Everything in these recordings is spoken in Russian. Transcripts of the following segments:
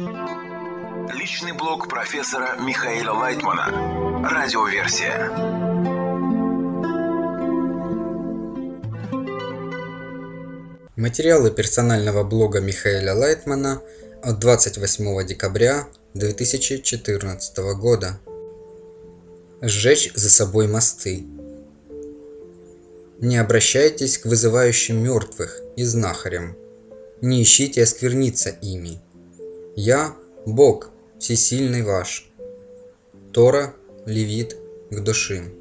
Личный блог профессора Михаила Лайтмана. Радиоверсия. Материалы персонального блога Михаила Лайтмана от 28 декабря 2014 года. Сжечь за собой мосты. Не обращайтесь к вызывающим мертвых и знахарям. Не ищите оскверниться ими. Я – Бог, всесильный ваш. Тора, Левит, Кдошим.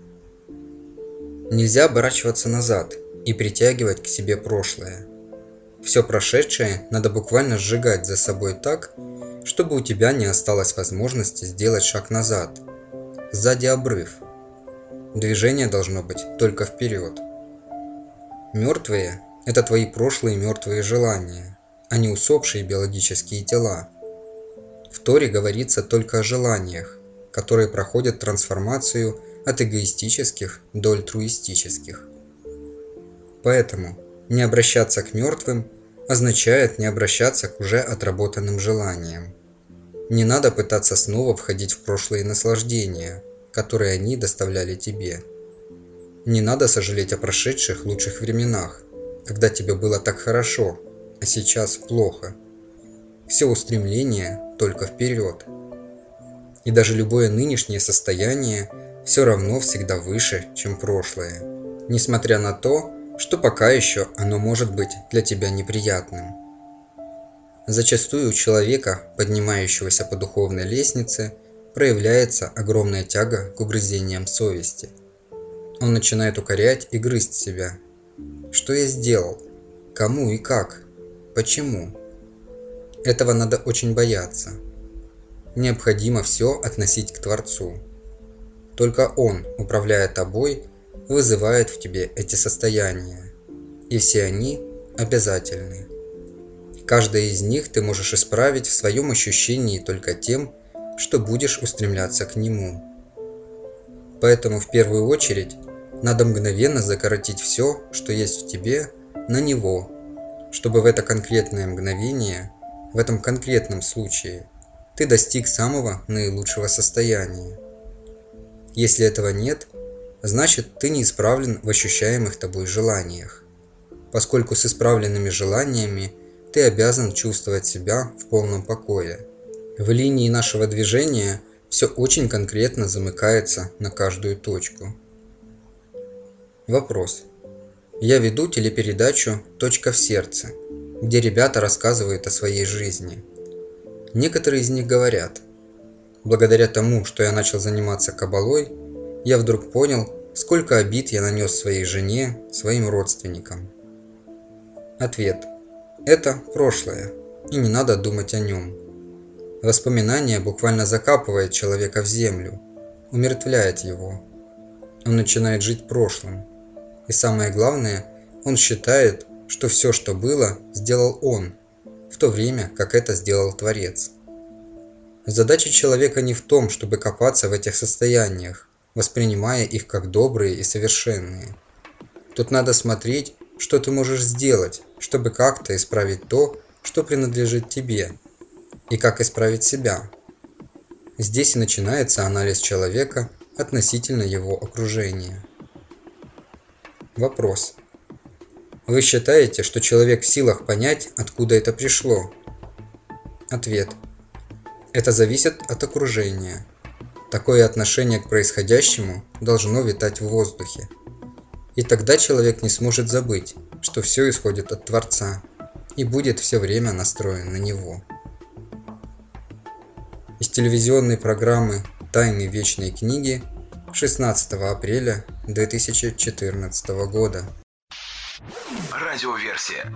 Нельзя оборачиваться назад и притягивать к себе прошлое. Все прошедшее надо буквально сжигать за собой так, чтобы у тебя не осталось возможности сделать шаг назад. Сзади обрыв. Движение должно быть только вперед. Мертвые – это твои прошлые мертвые желания, а не усопшие биологические тела. В Торе говорится только о желаниях, которые проходят трансформацию от эгоистических до альтруистических. Поэтому не обращаться к мертвым означает не обращаться к уже отработанным желаниям. Не надо пытаться снова входить в прошлые наслаждения, которые они доставляли тебе. Не надо сожалеть о прошедших лучших временах, когда тебе было так хорошо, а сейчас плохо. Все устремления только вперед. И даже любое нынешнее состояние все равно всегда выше, чем прошлое, несмотря на то, что пока еще оно может быть для тебя неприятным. Зачастую у человека, поднимающегося по духовной лестнице, проявляется огромная тяга к угрызениям совести. Он начинает укорять и грызть себя. Что я сделал? Кому и как? Почему? Этого надо очень бояться. Необходимо все относить к Творцу. Только Он, управляя тобой, вызывает в тебе эти состояния. И все они обязательны. Каждое из них ты можешь исправить в своем ощущении только тем, что будешь устремляться к Нему. Поэтому в первую очередь надо мгновенно закоротить все, что есть в тебе, на Него, чтобы в это конкретное мгновение, в этом конкретном случае, ты достиг самого наилучшего состояния. Если этого нет, значит ты не исправлен в ощущаемых тобой желаниях, поскольку с исправленными желаниями ты обязан чувствовать себя в полном покое. В линии нашего движения все очень конкретно замыкается на каждую точку. Вопрос. Я веду телепередачу «Точка в сердце», где ребята рассказывают о своей жизни. Некоторые из них говорят: благодаря тому, что я начал заниматься каббалой, я вдруг понял, сколько обид я нанес своей жене, своим родственникам. Ответ. Это прошлое, и не надо думать о нем. Воспоминание буквально закапывает человека в землю, умертвляет его. Он начинает жить прошлым. И самое главное, он считает, что все, что было, сделал он, в то время, как это сделал Творец. Задача человека не в том, чтобы копаться в этих состояниях, воспринимая их как добрые и совершенные. Тут надо смотреть, что ты можешь сделать, чтобы как-то исправить то, что принадлежит тебе, и как исправить себя. Здесь и начинается анализ человека относительно его окружения. Вопрос. Вы считаете, что человек в силах понять, откуда это пришло? Ответ. Это зависит от окружения. Такое отношение к происходящему должно витать в воздухе. И тогда человек не сможет забыть, что все исходит от Творца, и будет все время настроен на Него. Из телевизионной программы «Тайны вечной книги» 16 апреля 2014 года. Радиоверсия.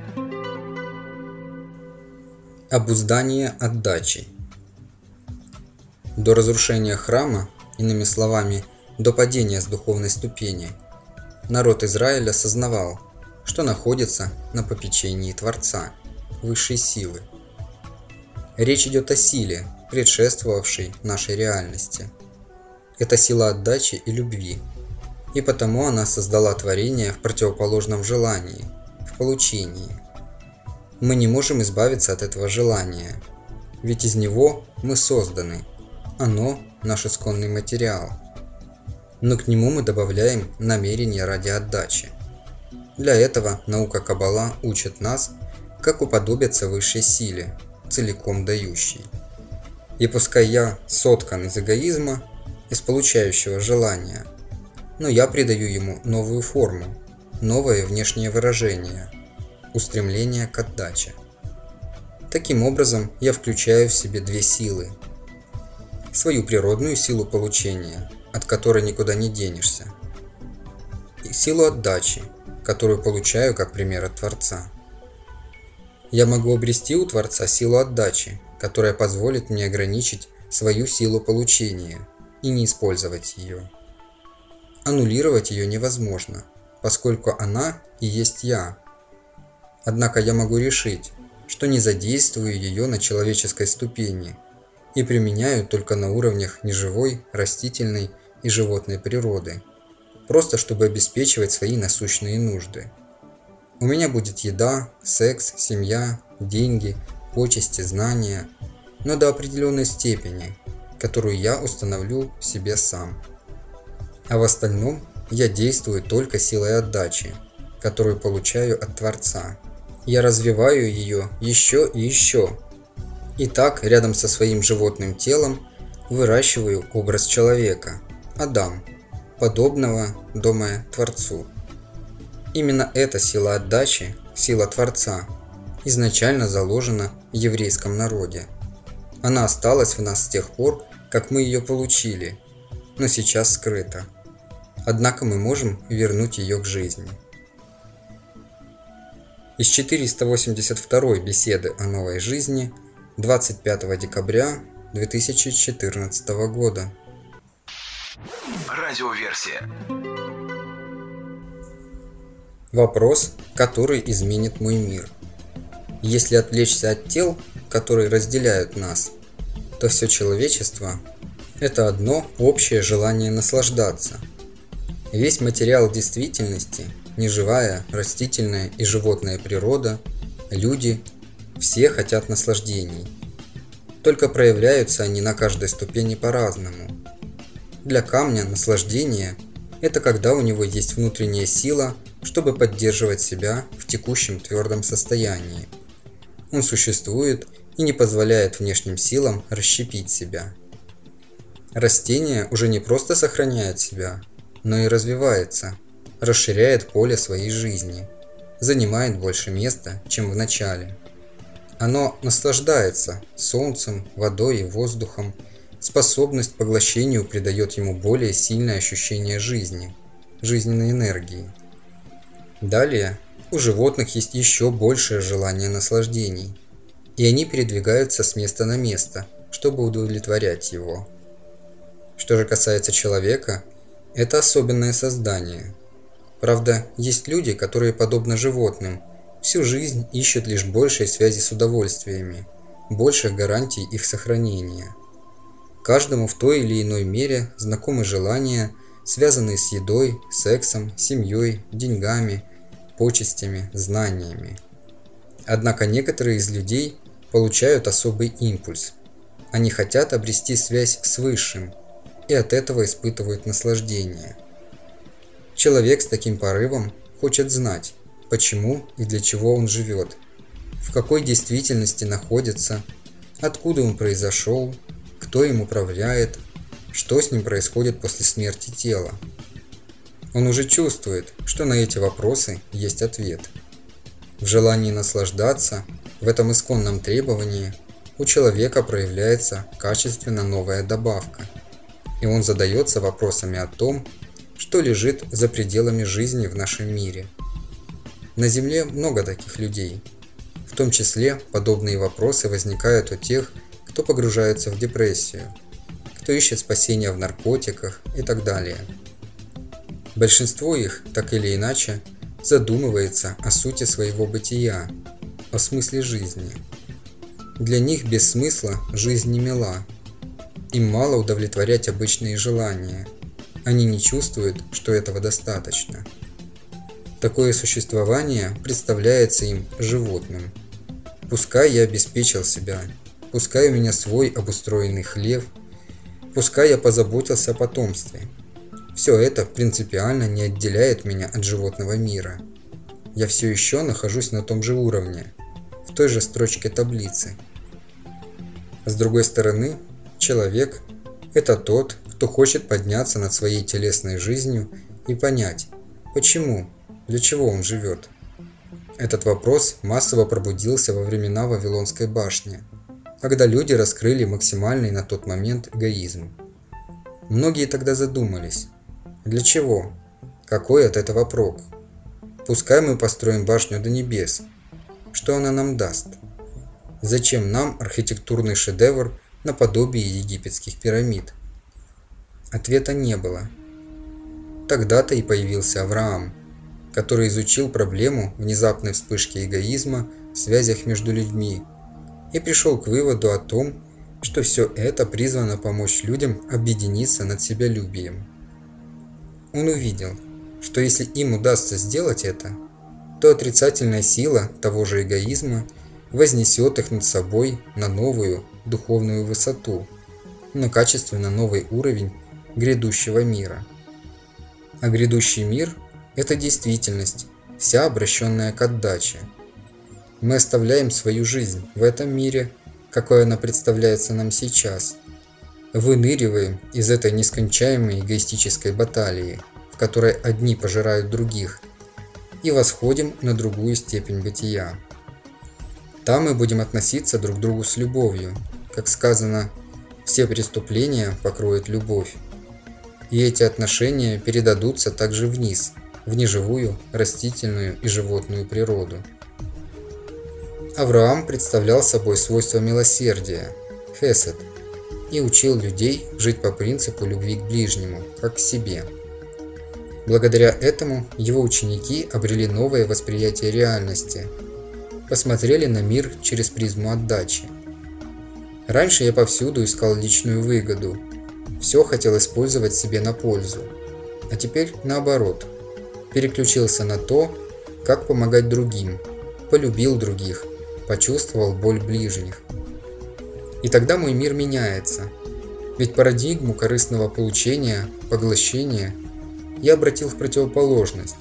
Обуздание отдачи. До разрушения храма, иными словами, до падения с духовной ступени, народ Израиля осознавал, что находится на попечении Творца, высшей силы. Речь идет о силе, предшествовавшей нашей реальности. Это сила отдачи и любви, и потому она создала творение в противоположном желании, в получении. Мы не можем избавиться от этого желания. ведь из него мы созданы, оно – наш исконный материал. Но к нему мы добавляем намерение ради отдачи. Для этого наука Каббала учит нас, как уподобиться высшей силе, целиком дающей. И пускай я соткан из эгоизма, из получающего желания, но я придаю ему новую форму, новое внешнее выражение, устремление к отдаче. Таким образом, я включаю в себе две силы. Свою природную силу получения, от которой никуда не денешься, и силу отдачи, которую получаю как пример от Творца. Я могу обрести у Творца силу отдачи, которая позволит мне ограничить свою силу получения и не использовать ее. Аннулировать ее невозможно, поскольку она и есть я. Однако я могу решить, что не задействую ее на человеческой ступени и применяю только на уровнях неживой, растительной и животной природы, просто чтобы обеспечивать свои насущные нужды. У меня будет еда, секс, семья, деньги, почести, знания, но до определенной степени, которую я установлю себе сам. А в остальном я действую только силой отдачи, которую получаю от Творца. Я развиваю ее еще и еще. И так, рядом со своим животным телом, выращиваю образ человека, Адам, подобного, думая, Творцу. Именно эта сила отдачи, сила Творца, изначально заложена в еврейском народе. Она осталась в нас с тех пор, как мы ее получили, но сейчас скрыта. Однако мы можем вернуть ее к жизни. Из 482 беседы о новой жизни 25 декабря 2014 года. Радиоверсия. Вопрос, который изменит мой мир. Если отвлечься от тел, которые разделяют нас, то все человечество – это одно общее желание наслаждаться. Весь материал действительности, неживая, растительная и животная природа, люди – все хотят наслаждений. Только проявляются они на каждой ступени по-разному. Для камня наслаждение – это когда у него есть внутренняя сила, чтобы поддерживать себя в текущем твердом состоянии. Он существует и не позволяет внешним силам расщепить себя. Растение уже не просто сохраняет себя, но и развивается, расширяет поле своей жизни, занимает больше места, чем в начале. Оно наслаждается солнцем, водой и воздухом, способность к поглощению придает ему более сильное ощущение жизни, жизненной энергии. Далее, у животных есть еще большее желание наслаждений, и они передвигаются с места на место, чтобы удовлетворять его. Что же касается человека, это особенное создание. Правда, есть люди, которые, подобно животным, всю жизнь ищут лишь большей связи с удовольствиями, больших гарантий их сохранения. Каждому в той или иной мере знакомы желания, связанные с едой, сексом, семьей, деньгами, почестями, знаниями. Однако некоторые из людей получают особый импульс. Они хотят обрести связь с Высшим и от этого испытывают наслаждение. Человек с таким порывом хочет знать, почему и для чего он живет, в какой действительности находится, откуда он произошел, кто им управляет, что с ним происходит после смерти тела. Он уже чувствует, что на эти вопросы есть ответ. В желании наслаждаться, в этом исконном требовании, у человека проявляется качественно новая добавка, и он задается вопросами о том, что лежит за пределами жизни в нашем мире. На Земле много таких людей. В том числе подобные вопросы возникают у тех, кто погружается в депрессию, кто ищет спасения в наркотиках и так далее. Большинство их, так или иначе, задумывается о сути своего бытия, о смысле жизни. Для них без смысла жизнь не мила. Им мало удовлетворять обычные желания. Они не чувствуют, что этого достаточно. Такое существование представляется им животным. Пускай я обеспечил себя, пускай у меня свой обустроенный хлев, пускай я позаботился о потомстве. Все это принципиально не отделяет меня от животного мира. Я все еще нахожусь на том же уровне, в той же строчке таблицы. С другой стороны, человек – это тот, кто хочет подняться над своей телесной жизнью и понять, почему, для чего он живет. Этот вопрос массово пробудился во времена Вавилонской башни, когда люди раскрыли максимальный на тот момент эгоизм. Многие тогда задумались, для чего, какой от этого прок? Пускай мы построим башню до небес, что она нам даст? Зачем нам архитектурный шедевр наподобие египетских пирамид? Ответа не было. Тогда-то и появился Авраам, который изучил проблему внезапной вспышки эгоизма в связях между людьми и пришел к выводу о том, что все это призвано помочь людям объединиться над себялюбием. Он увидел, что если им удастся сделать это, то отрицательная сила того же эгоизма вознесет их над собой на новую духовную высоту, на качественно новый уровень грядущего мира. А грядущий мир – это действительность, вся обращенная к отдаче. Мы оставляем свою жизнь в этом мире, какой она представляется нам сейчас. Выныриваем из этой нескончаемой эгоистической баталии, в которой одни пожирают других, и восходим на другую степень бытия. Там мы будем относиться друг к другу с любовью, как сказано, все преступления покроет любовь. И эти отношения передадутся также вниз, в неживую, растительную и животную природу. Авраам представлял собой свойство милосердия, хесед, и учил людей жить по принципу любви к ближнему, как к себе. Благодаря этому его ученики обрели новое восприятие реальности, посмотрели на мир через призму отдачи. Раньше я повсюду искал личную выгоду, все хотел использовать себе на пользу, а теперь наоборот, переключился на то, как помогать другим, полюбил других, почувствовал боль ближних. И тогда мой мир меняется, ведь парадигму корыстного получения, поглощения я обратил в противоположность.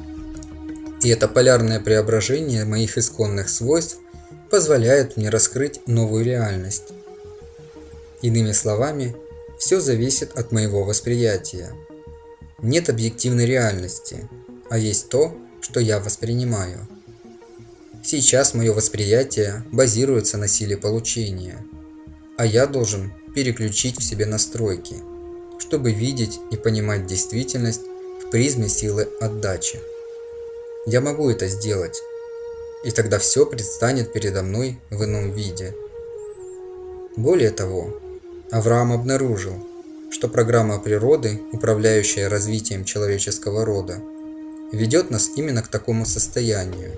И это полярное преображение моих исконных свойств позволяет мне раскрыть новую реальность. Иными словами, все зависит от моего восприятия. Нет объективной реальности, а есть то, что я воспринимаю. Сейчас мое восприятие базируется на силе получения, а я должен переключить в себе настройки, чтобы видеть и понимать действительность в призме силы отдачи. Я могу это сделать, и тогда все предстанет передо мной в ином виде. Более того, Авраам обнаружил, что программа природы, управляющая развитием человеческого рода, ведет нас именно к такому состоянию.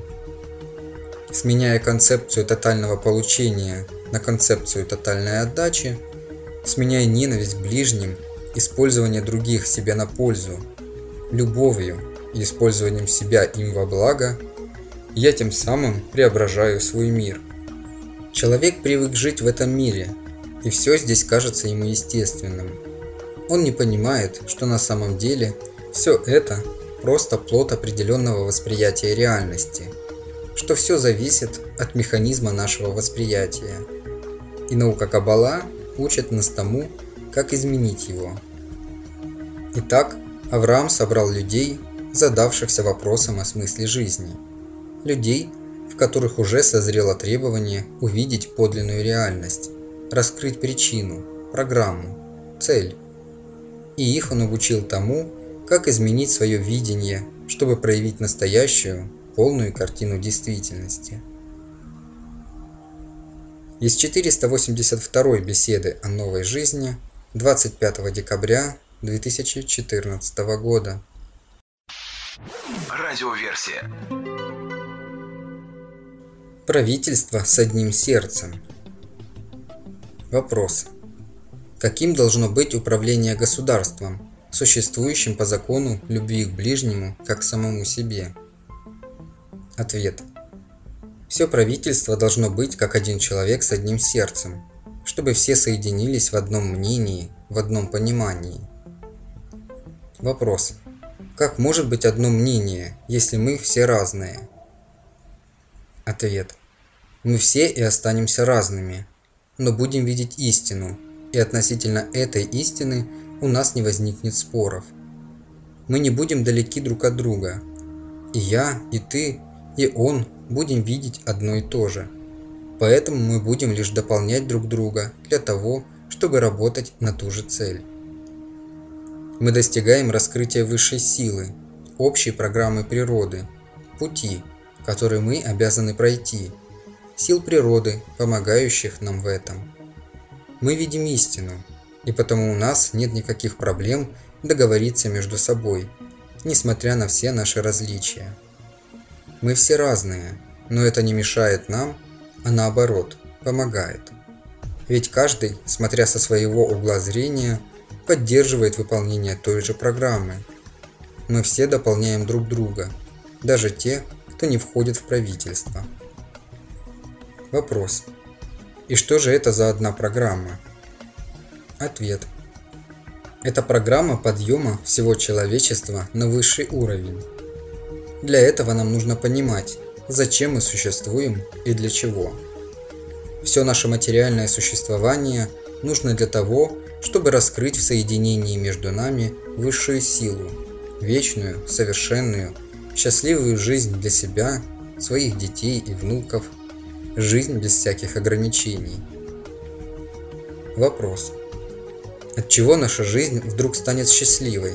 Сменяя концепцию тотального получения на концепцию тотальной отдачи, сменяя ненависть к ближним, использование других себе на пользу, любовью и использованием себя им во благо, я тем самым преображаю свой мир. Человек привык жить в этом мире, и все здесь кажется ему естественным. Он не понимает, что на самом деле все это просто плод определенного восприятия реальности, что все зависит от механизма нашего восприятия. И наука Каббала учит нас тому, как изменить его. Итак, Авраам собрал людей, задавшихся вопросом о смысле жизни. Людей, в которых уже созрело требование увидеть подлинную реальность, раскрыть причину, программу, цель. И их он обучил тому, как изменить свое видение, чтобы проявить настоящую, полную картину действительности. Из 482 беседы о новой жизни 25 декабря 2014 года. Радиоверсия. Правительство с одним сердцем. Вопрос. Каким должно быть управление государством, существующим по закону любви к ближнему как к самому себе? Ответ. Все правительство должно быть как один человек с одним сердцем, чтобы все соединились в одном мнении, в одном понимании. Вопрос. Как может быть одно мнение, если мы все разные? Ответ. Мы все и останемся разными, но будем видеть истину, и относительно этой истины у нас не возникнет споров. Мы не будем далеки друг от друга. И я, и ты, и он будем видеть одно и то же. Поэтому мы будем лишь дополнять друг друга для того, чтобы работать на ту же цель. Мы достигаем раскрытия высшей силы, общей программы природы, пути, который мы обязаны пройти, сил природы, помогающих нам в этом. Мы видим истину, и потому у нас нет никаких проблем договориться между собой, несмотря на все наши различия. Мы все разные, но это не мешает нам, а наоборот, помогает. Ведь каждый, смотря со своего угла зрения, поддерживает выполнение той же программы. Мы все дополняем друг друга, даже те, кто не входит в правительство. Вопрос. И что же это за одна программа? Ответ. Это программа подъема всего человечества на высший уровень. Для этого нам нужно понимать, зачем мы существуем и для чего. Все наше материальное существование нужно для того, чтобы раскрыть в соединении между нами высшую силу, вечную, совершенную, счастливую жизнь для себя, своих детей и внуков, жизнь без всяких ограничений. Вопрос. От чего наша жизнь вдруг станет счастливой?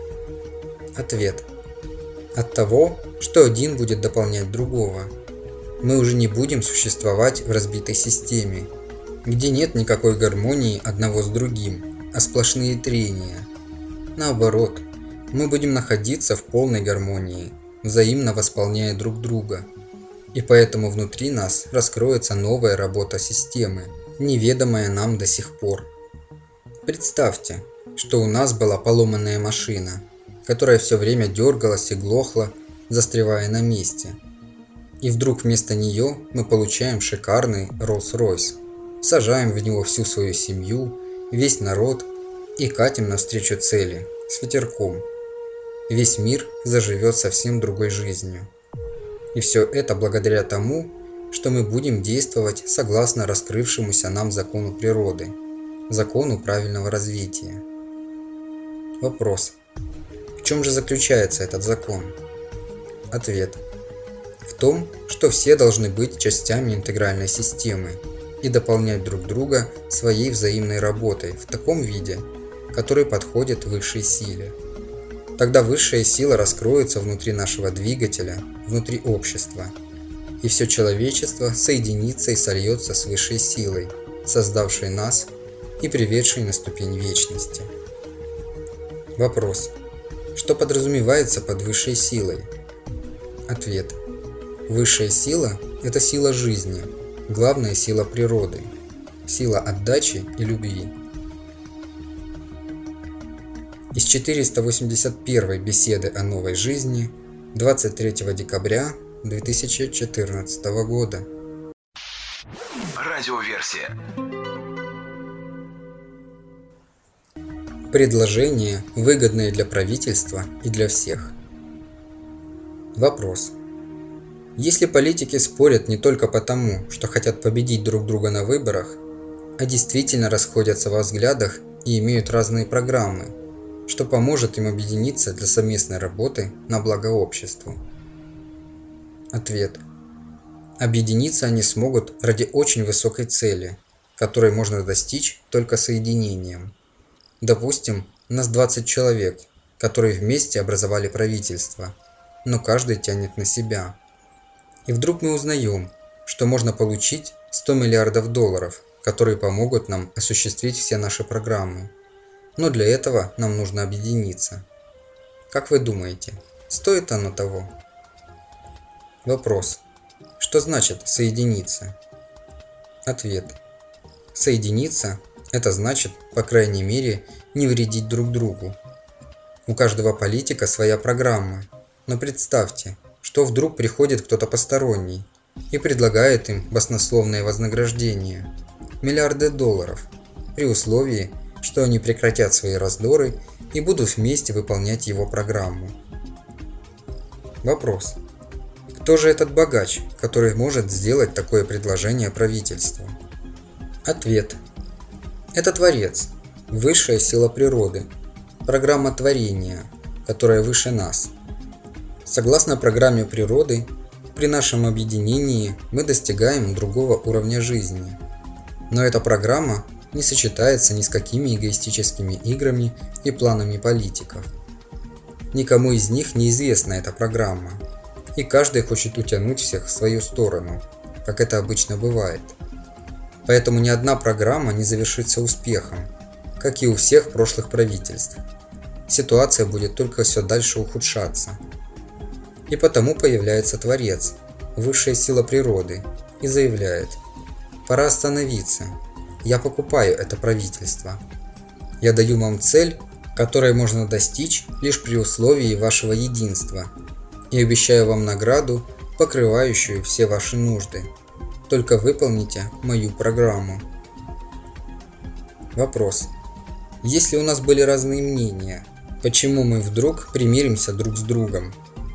Ответ. От того, что один будет дополнять другого. Мы уже не будем существовать в разбитой системе, где нет никакой гармонии одного с другим, а сплошные трения. Наоборот, мы будем находиться в полной гармонии, взаимно восполняя друг друга. И поэтому внутри нас раскроется новая работа системы, неведомая нам до сих пор. Представьте, что у нас была поломанная машина, которая все время дергалась и глохла, застревая на месте. И вдруг вместо нее мы получаем шикарный Rolls-Royce, сажаем в него всю свою семью, весь народ и катим навстречу цели с ветерком. Весь мир заживет совсем другой жизнью. И все это благодаря тому, что мы будем действовать согласно раскрывшемуся нам закону природы, закону правильного развития. Вопрос. В чем же заключается этот закон? Ответ. В том, что все должны быть частями интегральной системы и дополнять друг друга своей взаимной работой в таком виде, который подходит высшей силе. Тогда высшая сила раскроется внутри нашего двигателя, внутри общества, и все человечество соединится и сольется с высшей силой, создавшей нас и приведшей на ступень вечности. Вопрос. Что подразумевается под высшей силой? Ответ. Высшая сила – это сила жизни, главная сила природы, сила отдачи и любви. Из 481 беседы о новой жизни 23 декабря 2014 года. Радиоверсия. Предложения, выгодные для правительства и для всех. Вопрос. Если политики спорят не только потому, что хотят победить друг друга на выборах, а действительно расходятся во взглядах и имеют разные программы, что поможет им объединиться для совместной работы на благо обществу? Ответ. Объединиться они смогут ради очень высокой цели, которой можно достичь только соединением. Допустим, нас 20 человек, которые вместе образовали правительство, но каждый тянет на себя. И вдруг мы узнаем, что можно получить 100 миллиардов долларов, которые помогут нам осуществить все наши программы. Но для этого нам нужно объединиться. Как вы думаете, стоит оно того? Вопрос. Что значит соединиться? Ответ. Соединиться – это значит, по крайней мере, не вредить друг другу. У каждого политика своя программа, но представьте, что вдруг приходит кто-то посторонний, и предлагает им баснословное вознаграждение – миллиарды долларов, при условии, что они прекратят свои раздоры и будут вместе выполнять его программу. Вопрос. Кто же этот богач, который может сделать такое предложение правительству? Ответ. Это Творец, высшая сила природы, программа творения, которая выше нас. Согласно программе природы, при нашем объединении мы достигаем другого уровня жизни. Но эта программа не сочетается ни с какими эгоистическими играми и планами политиков. Никому из них неизвестна эта программа, и каждый хочет утянуть всех в свою сторону, как это обычно бывает. Поэтому ни одна программа не завершится успехом, как и у всех прошлых правительств. Ситуация будет только все дальше ухудшаться. И потому появляется Творец, высшая сила природы, и заявляет: «Пора остановиться. Я покупаю это правительство. Я даю вам цель, которой можно достичь лишь при условии вашего единства, и обещаю вам награду, покрывающую все ваши нужды. Только выполните мою программу». Вопрос. Если у нас были разные мнения, почему мы вдруг примиримся друг с другом?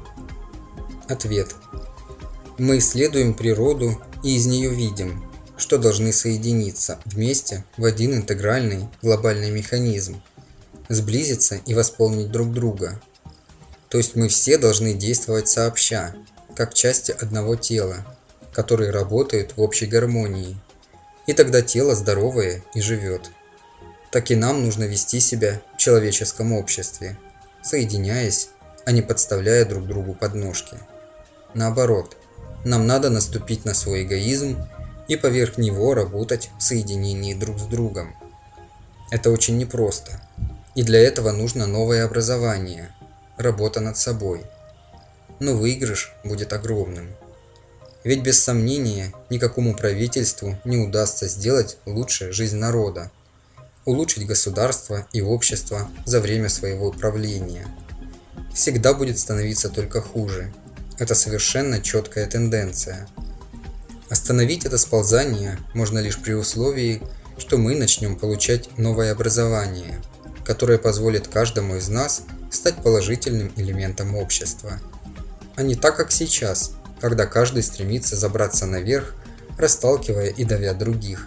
Ответ. Мы исследуем природу и из нее видим, что должны соединиться вместе в один интегральный глобальный механизм, сблизиться и восполнить друг друга. То есть мы все должны действовать сообща, как части одного тела, которые работают в общей гармонии, и тогда тело здоровое и живет. Так и нам нужно вести себя в человеческом обществе, соединяясь, а не подставляя друг другу подножки. Наоборот, нам надо наступить на свой эгоизм и поверх него работать в соединении друг с другом. Это очень непросто, и для этого нужно новое образование, работа над собой. Но выигрыш будет огромным. Ведь без сомнения никакому правительству не удастся сделать лучше жизнь народа, улучшить государство и общество за время своего правления. Всегда будет становиться только хуже. Это совершенно четкая тенденция. Остановить это сползание можно лишь при условии, что мы начнем получать новое образование, которое позволит каждому из нас стать положительным элементом общества. А не так, как сейчас, когда каждый стремится забраться наверх, расталкивая и давя других.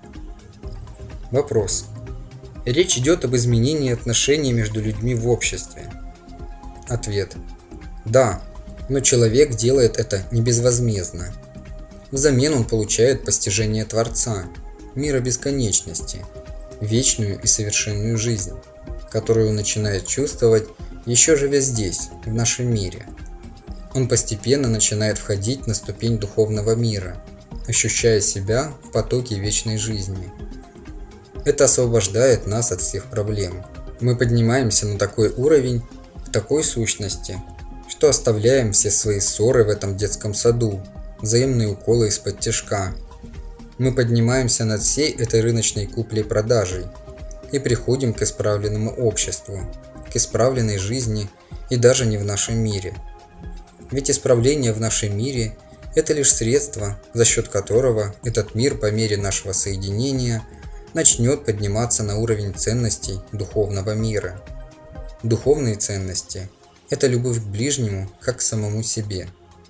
Вопрос. Речь идет об изменении отношений между людьми в обществе. Ответ. Да, но человек делает это не безвозмездно. Взамен он получает постижение Творца, мира бесконечности, вечную и совершенную жизнь, которую он начинает чувствовать, еще живя здесь, в нашем мире. Он постепенно начинает входить на ступень духовного мира, ощущая себя в потоке вечной жизни. Это освобождает нас от всех проблем. Мы поднимаемся на такой уровень, к такой сущности, что оставляем все свои ссоры в этом детском саду, взаимные уколы из-под тишка. Мы поднимаемся над всей этой рыночной куплей-продажей и приходим к исправленному обществу, к исправленной жизни и даже не в нашем мире. Ведь исправление в нашем мире – это лишь средство, за счет которого этот мир по мере нашего соединения начнет подниматься на уровень ценностей духовного мира. Духовные ценности – это любовь к ближнему, как к самому себе.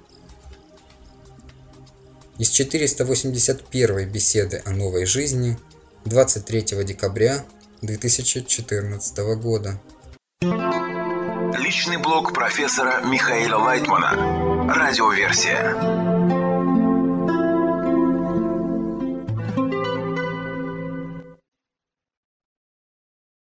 Из 481-й беседы о новой жизни 23 декабря 2014 года. Личный блог профессора Михаила Лайтмана. Радиоверсия.